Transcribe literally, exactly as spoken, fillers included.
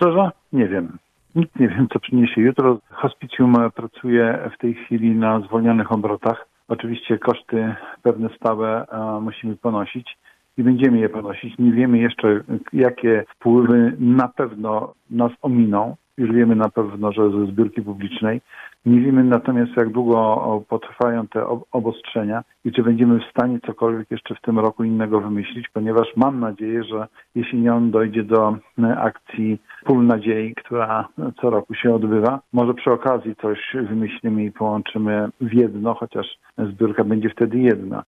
szczerze, nie wiem. Nic nie wiem, co przyniesie jutro. Hospicjum pracuje w tej chwili na zwolnionych obrotach. Oczywiście koszty pewne stałe a, musimy ponosić i będziemy je ponosić. Nie wiemy jeszcze, jakie wpływy na pewno nas ominą. Już wiemy na pewno, że ze zbiórki publicznej. Nie wiemy natomiast, jak długo potrwają te obostrzenia i czy będziemy w stanie cokolwiek jeszcze w tym roku innego wymyślić, ponieważ mam nadzieję, że jesienią dojdzie do akcji Pól Nadziei, która co roku się odbywa. Może przy okazji coś wymyślimy i połączymy w jedno, chociaż zbiórka będzie wtedy jedna.